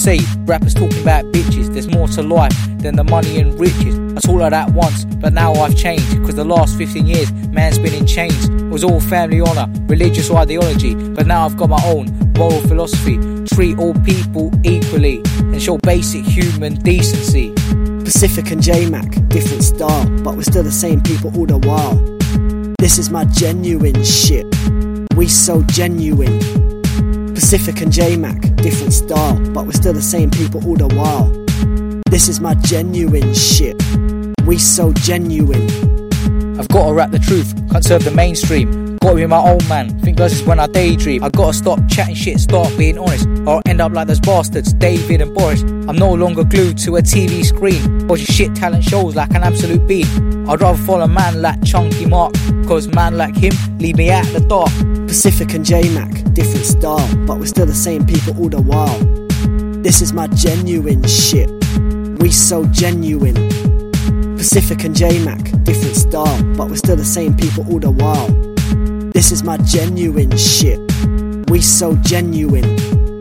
say, rappers talking about bitches. There's more to life than the money and riches. I talk like that once, but now I've changed. Cause the last 15 years, man's been in chains. It was all family honour, religious ideology. But now I've got my own moral philosophy. Treat all people equally and show basic human decency. Pacific and J-Mac, different style, but we're still the same people all the while. This is my genuine shit. We so genuine. Pacific and J-Mac, different style, but we're still the same people all the while. This is my genuine shit. We so genuine. I've gotta rap the truth, can't serve the mainstream. Gotta be my own man, think this is when I daydream. I gotta stop chatting shit, start being honest, or I'll end up like those bastards, David and Boris. I'm no longer glued to a TV screen, watching shit talent shows like an absolute bean. I'd rather follow a man like Chunky Mark, cause man like him leave me out in the dark. Pacific and J-Mac, different style, but we're still the same people all the while. This is my genuine shit. We so genuine. Pacific and J-Mac, different style, but we're still the same people all the while. This is my genuine shit. We so genuine.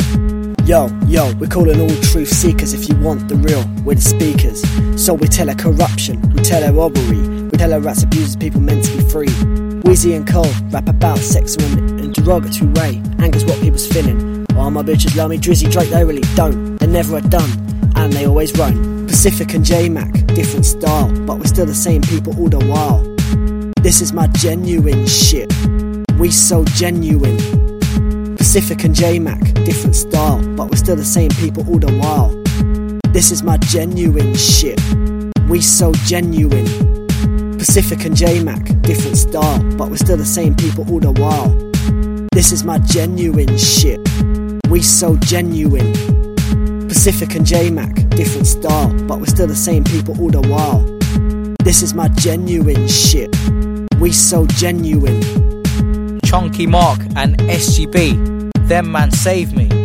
Yo, we're calling all truth seekers. If you want the real, we're the speakers. So we tell her corruption, we tell her robbery, we tell her rats abusers people meant to be free. Wheezy and Cole rap about sex in a derogatory way, anger's what people's feeling. Oh, my bitches love me, Drizzy, Drake, they really don't. They never are done, and they always run. Pacific and J-Mac, different style, but we're still the same people all the while. This is my genuine shit. We so genuine. Pacific and J-Mac, different style, but we're still the same people all the while. This is my genuine shit. We so genuine. Pacific and J-Mac, different style, but we're still the same people all the while. This is my genuine shit. We so genuine. Pacific and J-Mac, different style, but we're still the same people all the while. This is my genuine shit. We so genuine. Chunky Mark and SGB, them man save me.